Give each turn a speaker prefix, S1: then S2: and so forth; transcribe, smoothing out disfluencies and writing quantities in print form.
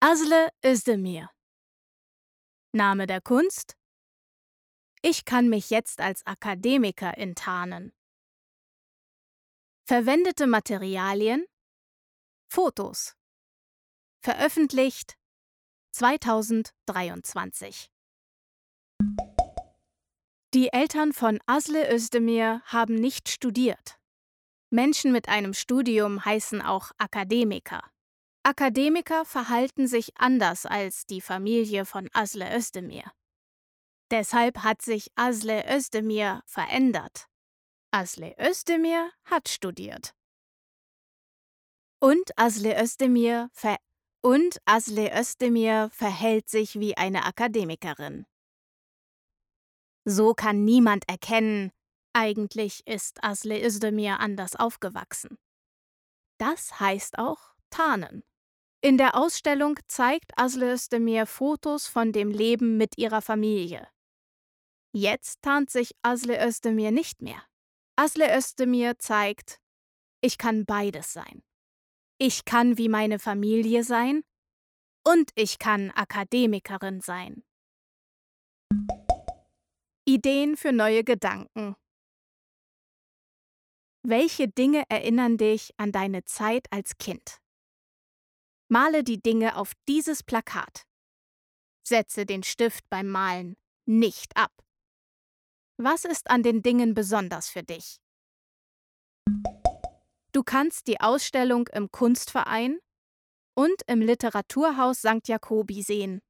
S1: Aslı Özdemir. Name der Kunst: Ich kann mich jetzt als Akademiker enttarnen. Verwendete Materialien: Fotos. Veröffentlicht 2023. Die Eltern von Aslı Özdemir haben nicht studiert. Menschen mit einem Studium heißen auch Akademiker. Akademiker verhalten sich anders als die Familie von Aslı Özdemir. Deshalb hat sich Aslı Özdemir verändert. Aslı Özdemir hat studiert. Und Aslı Özdemir verhält sich wie eine Akademikerin. So kann niemand erkennen, eigentlich ist Aslı Özdemir anders aufgewachsen. Das heißt auch tarnen. In der Ausstellung zeigt Aslı Özdemir Fotos von dem Leben mit ihrer Familie. Jetzt tarnt sich Aslı Özdemir nicht mehr. Aslı Özdemir zeigt: Ich kann beides sein. Ich kann wie meine Familie sein und ich kann Akademikerin sein. Ideen für neue Gedanken. Welche Dinge erinnern dich an deine Zeit als Kind? Male die Dinge auf dieses Plakat. Setze den Stift beim Malen nicht ab. Was ist an den Dingen besonders für dich? Du kannst die Ausstellung im Kunstverein und im Literaturhaus St. Jacobi sehen.